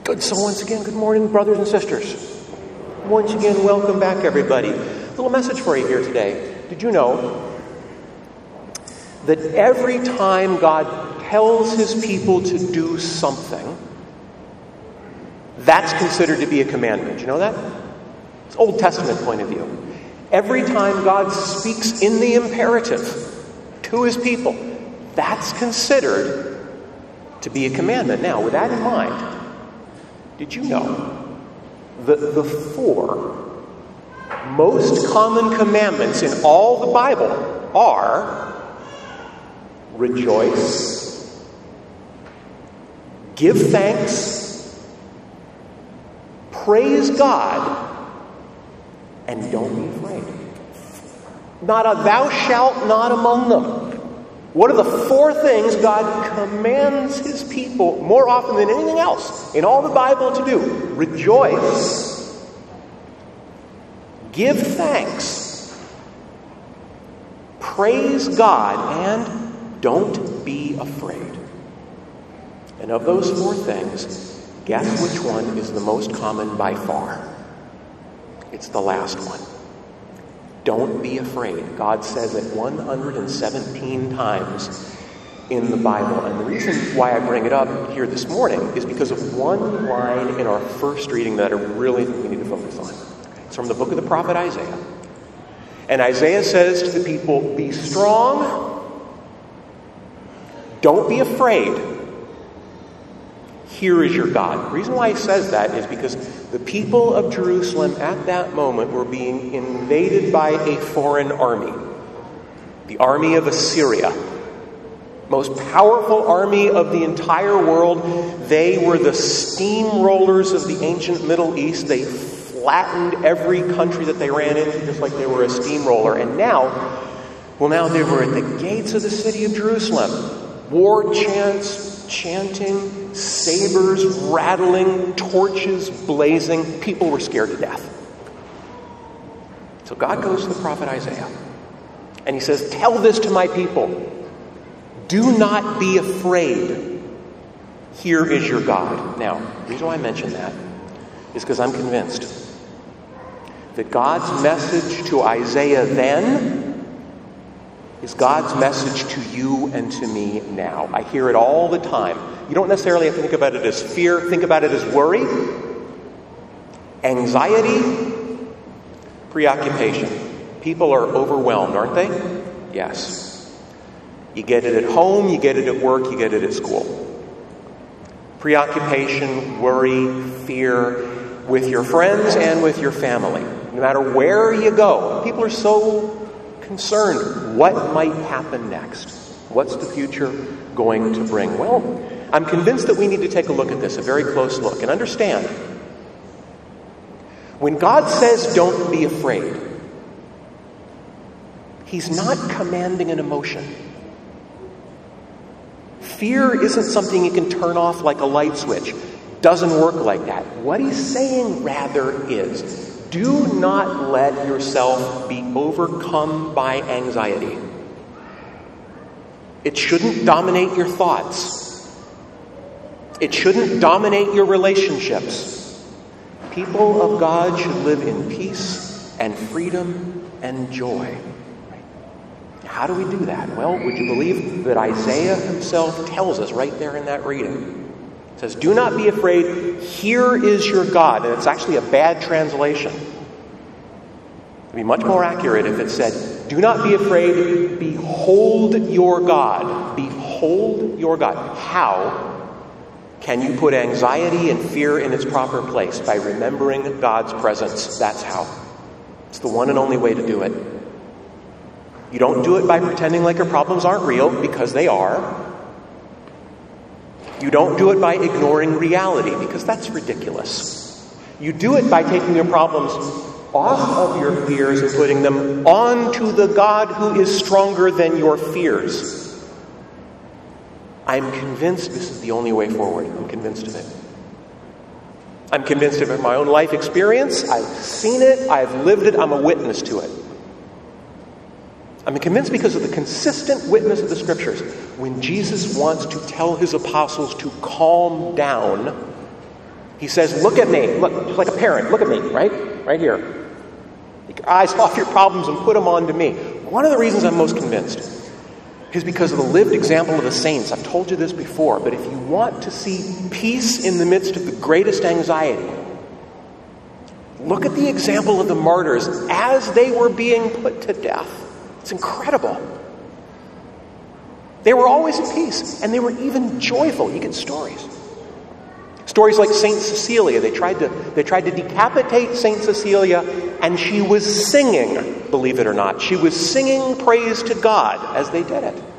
Good. So once again, good morning, brothers and sisters. Once again, welcome back, everybody. A little message for you here today. Did you know that every time God tells his people to do something, that's considered to be a commandment? You know that? It's Old Testament point of view. Every time God speaks in the imperative to his people, that's considered to be a commandment. Now, with that in mind, did you know that the four most common commandments in all the Bible are rejoice, give thanks, praise God, and don't be afraid? Not a thou shalt not among them. What are the four things God commands his people more often than anything else in all the Bible to do? Rejoice, give thanks, praise God, and don't be afraid. And of those four things, guess which one is the most common by far? It's the last one. Don't be afraid. God says it 117 times in the Bible. And the reason why I bring it up here this morning is because of one line in our first reading that I really think we need to focus on. It's from the book of the prophet Isaiah. And Isaiah says to the people, be strong, don't be afraid. Here is your God. The reason why he says that is because the people of Jerusalem at that moment were being invaded by a foreign army. The army of Assyria. Most powerful army of the entire world. They were the steamrollers of the ancient Middle East. They flattened every country that they ran into just like they were a steamroller. And now they were at the gates of the city of Jerusalem. War chants, chanting, sabers rattling, torches blazing. People were scared to death. So God goes to the prophet Isaiah and he says, tell this to my people. Do not be afraid. Here is your God. Now, the reason why I mention that is because I'm convinced that God's message to Isaiah then is God's message to you and to me now. I hear it all the time. You don't necessarily have to think about it as fear. Think about it as worry, anxiety, preoccupation. People are overwhelmed, aren't they? Yes. You get it at home, you get it at work, you get it at school. Preoccupation, worry, fear with your friends and with your family. No matter where you go, people are so concerned. What might happen next? What's the future going to bring? Well, I'm convinced that we need to take a look at this, a very close look, and understand. When God says don't be afraid, he's not commanding an emotion. Fear isn't something you can turn off like a light switch. Doesn't work like that. What he's saying rather is, do not let yourself be overcome by anxiety. It shouldn't dominate your thoughts. It shouldn't dominate your relationships. People of God should live in peace and freedom and joy. How do we do that? Well, would you believe that Isaiah himself tells us right there in that reading? It says, do not be afraid, here is your God. And it's actually a bad translation. It would be much more accurate if it said, do not be afraid, behold your God. Behold your God. How can you put anxiety and fear in its proper place? By remembering God's presence. That's how. It's the one and only way to do it. You don't do it by pretending like your problems aren't real, because they are. You don't do it by ignoring reality, because that's ridiculous. You do it by taking your problems off of your fears and putting them onto the God who is stronger than your fears. I'm convinced this is the only way forward. I'm convinced of it. I'm convinced of it in my own life experience. I've seen it. I've lived it. I'm a witness to it. I'm convinced because of the consistent witness of the Scriptures. When Jesus wants to tell his apostles to calm down, He says, look at me. Look, just like a parent. Look at me, right? Right here. Take your eyes off your problems and put them onto me. One of the reasons I'm most convinced is because of the lived example of the saints. I've told you this before, but if you want to see peace in the midst of the greatest anxiety, look at the example of the martyrs as they were being put to death. It's incredible. They were always at peace, and they were even joyful. You get stories. Stories like Saint Cecilia. They tried to decapitate Saint Cecilia, and she was singing, believe it or not. She was singing praise to God as they did it.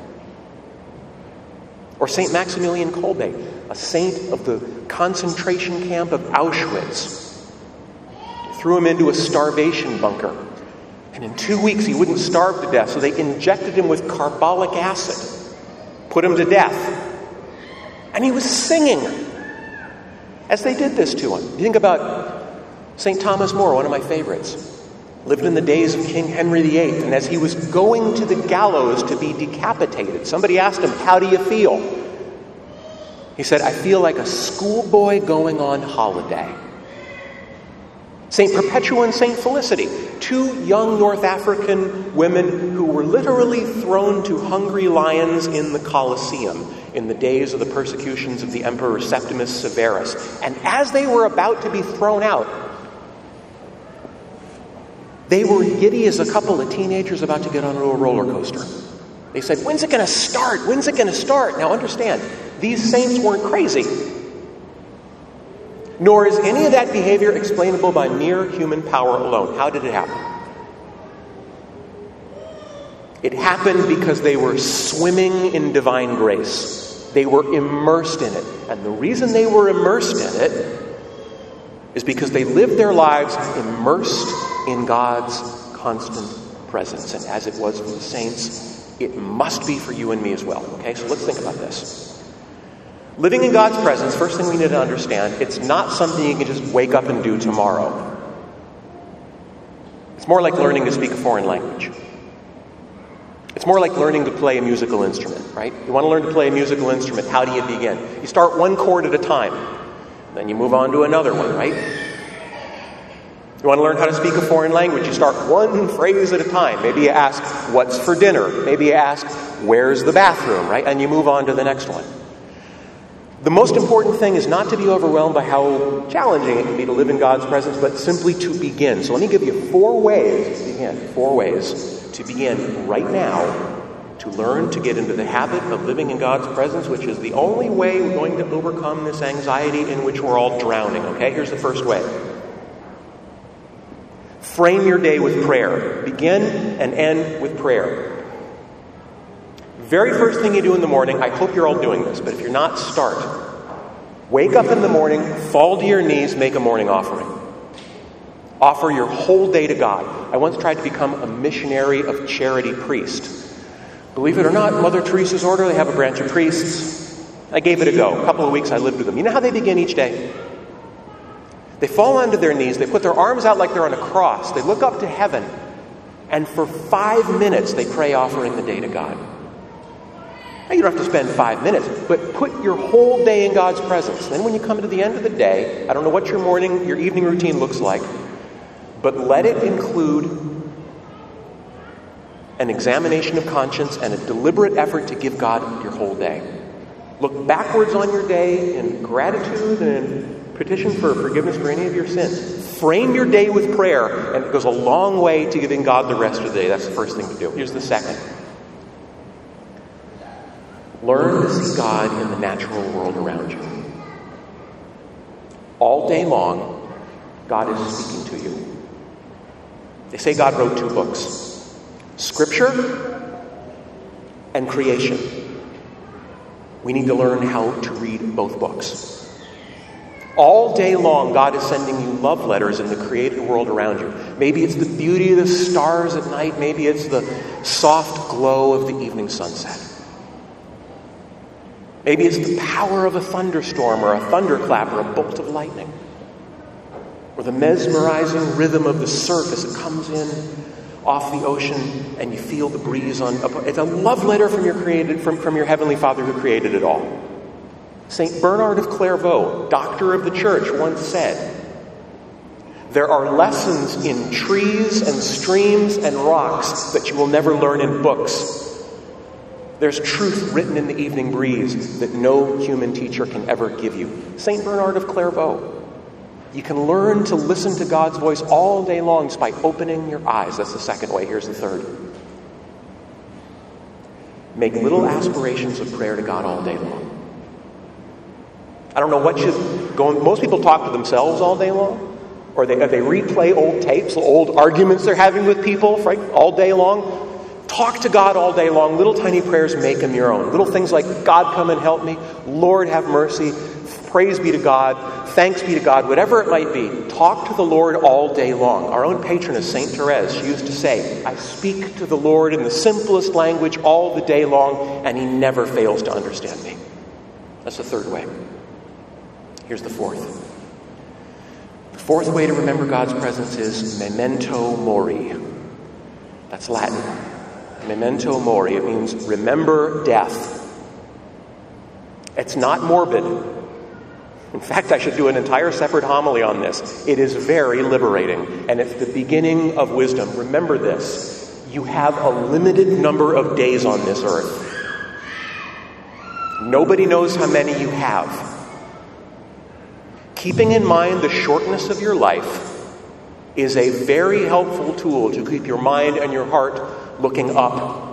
Or Saint Maximilian Kolbe, a saint of the concentration camp of Auschwitz. They threw him into a starvation bunker. And in 2 weeks he wouldn't starve to death, so they injected him with carbolic acid, put him to death. And he was singing as they did this to him. You think about St. Thomas More, one of my favorites. Lived in the days of King Henry VIII, and as he was going to the gallows to be decapitated, somebody asked him, how do you feel? He said, I feel like a schoolboy going on holiday. St. Perpetua and St. Felicity, two young North African women who were literally thrown to hungry lions in the Colosseum in the days of the persecutions of the Emperor Septimus Severus. And as they were about to be thrown out, they were giddy as a couple of teenagers about to get onto a roller coaster. They said, when's it going to start? When's it going to start? Now understand, these saints weren't crazy. Nor is any of that behavior explainable by mere human power alone. How did it happen? It happened because they were swimming in divine grace. They were immersed in it. And the reason they were immersed in it is because they lived their lives immersed in God's constant presence. And as it was for the saints, it must be for you and me as well. Okay, so let's think about this. Living in God's presence, first thing we need to understand, it's not something you can just wake up and do tomorrow. It's more like learning to speak a foreign language. It's more like learning to play a musical instrument, right? You want to learn to play a musical instrument, how do you begin? You start one chord at a time. Then you move on to another one, right? You want to learn how to speak a foreign language, you start one phrase at a time. Maybe you ask, what's for dinner? Maybe you ask, where's the bathroom, right? And you move on to the next one. The most important thing is not to be overwhelmed by how challenging it can be to live in God's presence, but simply to begin. So let me give you 4 ways to begin. 4 ways to begin right now to learn to get into the habit of living in God's presence, which is the only way we're going to overcome this anxiety in which we're all drowning. Okay, here's the first way. Frame your day with prayer. Begin and end with prayer. Very first thing you do in the morning, I hope you're all doing this, but if you're not, start. Wake up in the morning, fall to your knees, make a morning offering. Offer your whole day to God. I once tried to become a missionary of charity priest. Believe it or not, Mother Teresa's order, they have a branch of priests. I gave it a go. A couple of weeks I lived with them. You know how they begin each day? They fall onto their knees, they put their arms out like they're on a cross, they look up to heaven, and for 5 minutes they pray offering the day to God. Now, you don't have to spend 5 minutes, but put your whole day in God's presence. Then when you come to the end of the day, I don't know what your morning, your evening routine looks like, but let it include an examination of conscience and a deliberate effort to give God your whole day. Look backwards on your day in gratitude and petition for forgiveness for any of your sins. Frame your day with prayer, and it goes a long way to giving God the rest of the day. That's the first thing to do. Here's the second. Learn to see God in the natural world around you. All day long, God is speaking to you. They say God wrote 2 books, Scripture and creation. We need to learn how to read both books. All day long, God is sending you love letters in the created world around you. Maybe it's the beauty of the stars at night. Maybe it's the soft glow of the evening sunset. Maybe it's the power of a thunderstorm or a thunderclap or a bolt of lightning. Or the mesmerizing rhythm of the surf as it comes in off the ocean and you feel the breeze on. It's a love letter from your Heavenly Father who created it all. St. Bernard of Clairvaux, doctor of the church, once said, "There are lessons in trees and streams and rocks that you will never learn in books. There's truth written in the evening breeze that no human teacher can ever give you." St. Bernard of Clairvaux. You can learn to listen to God's voice all day long just by opening your eyes. That's the second way. Here's the third. Make little aspirations of prayer to God all day long. I don't know what should go on. Most people talk to themselves all day long. Or they replay old tapes, old arguments they're having with people, right, all day long. Talk to God all day long. Little tiny prayers, make them your own. Little things like, God, come and help me. Lord, have mercy. Praise be to God. Thanks be to God. Whatever it might be, talk to the Lord all day long. Our own patroness, St. Therese, she used to say, "I speak to the Lord in the simplest language all the day long, and he never fails to understand me." That's the third way. Here's the fourth. The fourth way to remember God's presence is memento mori. That's Latin. Memento mori. It means remember death. It's not morbid. In fact, I should do an entire separate homily on this. It is very liberating, and it's the beginning of wisdom. Remember this. You have a limited number of days on this earth. Nobody knows how many you have. Keeping in mind the shortness of your life is a very helpful tool to keep your mind and your heart looking up.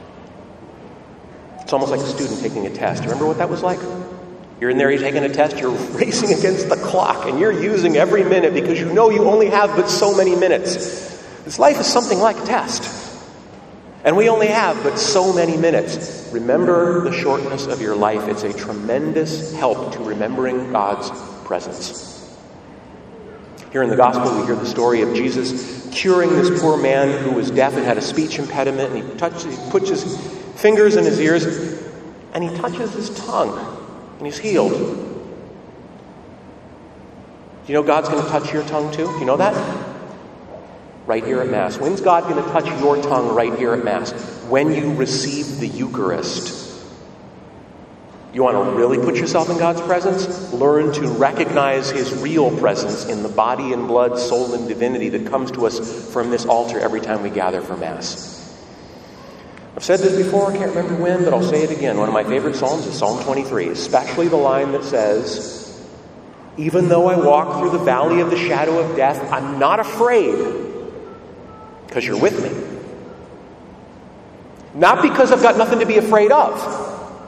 It's almost like a student taking a test. Remember what that was like? You're in there, you're taking a test, you're racing against the clock, and you're using every minute because you know you only have but so many minutes. This life is something like a test. And we only have but so many minutes. Remember the shortness of your life. It's a tremendous help to remembering God's presence. Here in the Gospel, we hear the story of Jesus curing this poor man who was deaf and had a speech impediment, and he puts his fingers in his ears, and he touches his tongue, and he's healed. Do you know God's going to touch your tongue too? Do you know that? Right here at Mass. When's God going to touch your tongue right here at Mass? When you receive the Eucharist. You want to really put yourself in God's presence? Learn to recognize his real presence in the body and blood, soul and divinity that comes to us from this altar every time we gather for Mass. I've said this before, I can't remember when, but I'll say it again. One of my favorite Psalms is Psalm 23, especially the line that says, "Even though I walk through the valley of the shadow of death, I'm not afraid, because you're with me." Not because I've got nothing to be afraid of.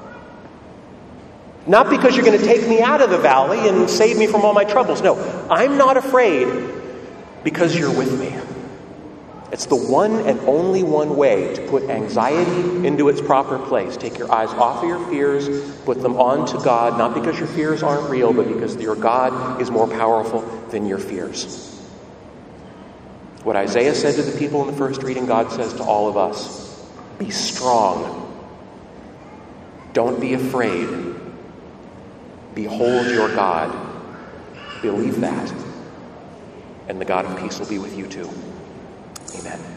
Not because you're going to take me out of the valley and save me from all my troubles. No, I'm not afraid because you're with me. It's the one and only one way to put anxiety into its proper place. Take your eyes off of your fears, put them onto God, not because your fears aren't real, but because your God is more powerful than your fears. What Isaiah said to the people in the first reading, God says to all of us, be strong. Don't be afraid. Behold your God. Believe that. And the God of peace will be with you too. Amen.